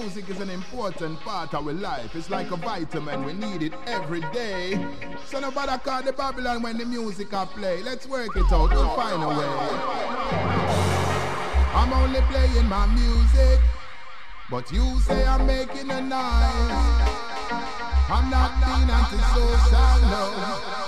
music is an important part of our life. It's like a vitamin, we need it every day. So nobody call the Babylon when the music I play. Let's work it out, we'll find a way. I'm only playing my music, but you say I'm making a noise. I'm not being antisocial, no.